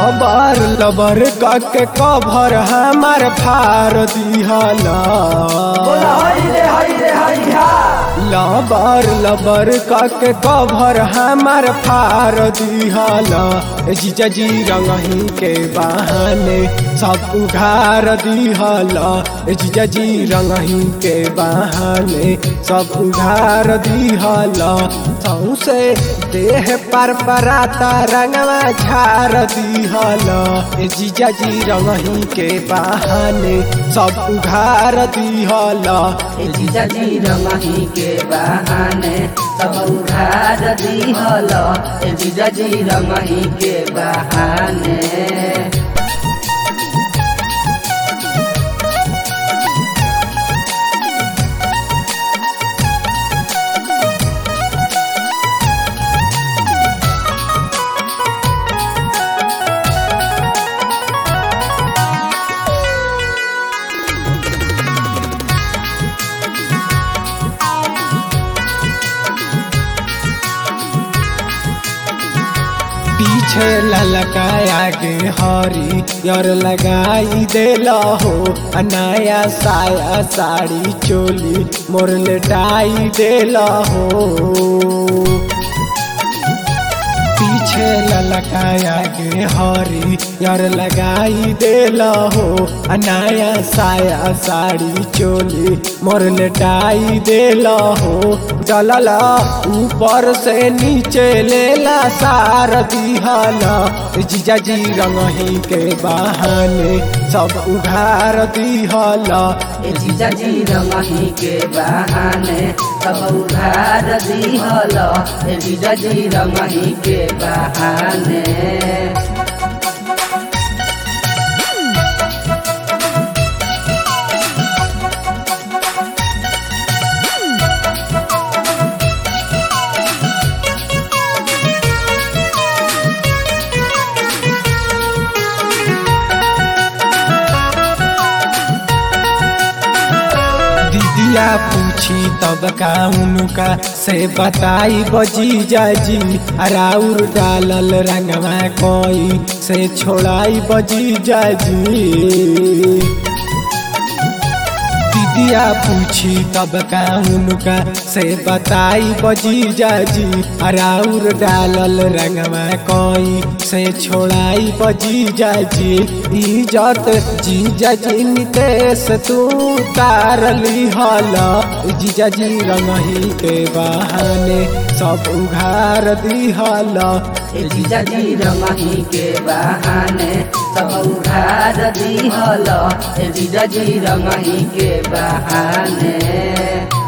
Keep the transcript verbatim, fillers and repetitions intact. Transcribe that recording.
लबर लबर के कभर हमार फार दिहला लबर लबर के कभर हमार फार दिहला जीजा जी रंगही के बहाने सब उघार दिहला जीजा जी रंगही के बहाने सब उघार दिहला सौसे देह पर पराता रंगवा झार दिहला जीजा जी रंगही के बहाने सब उघार दिहला जीजा जी रंगही के बहाने सब उघार दिहला जीजा जी रंगही के बहाने। पीछे ललकाया के हरी यार लगाई देला हो नया साया साड़ी चोली मोर लेटाई देला हो पीछे ललकाया के हरी यार लगाई देला हो नया साया साड़ी चोली मोर लेटाई देला हो डलला ऊपर से नीचे लेला सार दिहला जीजा जी रंगही के बहाने सब उघार दिहला जीजा जी रंगही के बहाने सब उघार दिहला जीजा जी रंगही के बहाने। दिया पूछी तब का उनका से बताई बजी जाजी राउर डालल रंगवा कोई से छोड़ाई बजी जाजी दिया पूछी तब का उनका से बताई बजी जाजी राउर डालल रंगवा कोई से छोड़ाई बजी जाजी इज्जत जीजा जी नितेश तू तारली हला जीजा जी रंगही के बहाने सब उघार दिहला जीजा जी रंगही के बहाने सब उघार दिहला जीजा जी रंगही के बहाने।